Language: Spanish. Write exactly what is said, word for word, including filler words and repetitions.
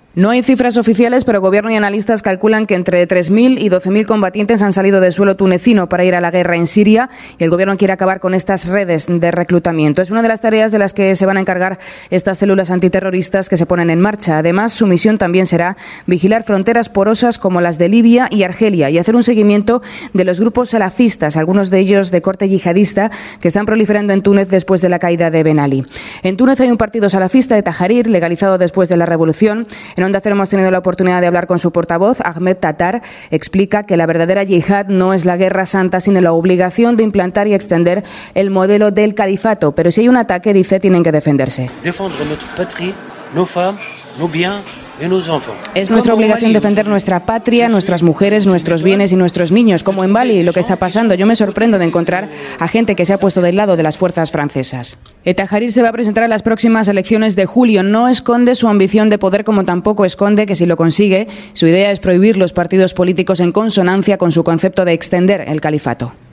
No hay cifras oficiales, pero gobierno y analistas calculan que entre tres mil y doce mil combatientes han salido del suelo tunecino para ir a la guerra en Siria, y el gobierno quiere acabar con estas redes de reclutamiento. Es una de las tareas de las que se van a encargar estas células antiterroristas que se ponen en marcha. Además, su misión también será vigilar fronteras porosas como las de Libia y Argelia y hacer un seguimiento de los grupos salafistas, algunos de ellos de corte yihadista, que están proliferando en Túnez después de la caída de Ben Ali. En Túnez hay un partido salafista de Tahrir, legalizado después de la revolución. En Onda Cero hemos tenido la oportunidad de hablar con su portavoz, Ahmed Tatar. Explica que la verdadera yihad no es la guerra santa, sino la obligación de implantar y extender el modelo del califato. Pero si hay un ataque, dice, tienen que defenderse. Defender nuestra patria, nos femmes, nos biens. Es nuestra obligación defender nuestra patria, nuestras mujeres, nuestros bienes y nuestros niños, como en Bali, lo que está pasando. Yo me sorprendo de encontrar a gente que se ha puesto del lado de las fuerzas francesas. Tahrir se va a presentar a las próximas elecciones de julio. No esconde su ambición de poder, como tampoco esconde que si lo consigue, su idea es prohibir los partidos políticos en consonancia con su concepto de extender el califato.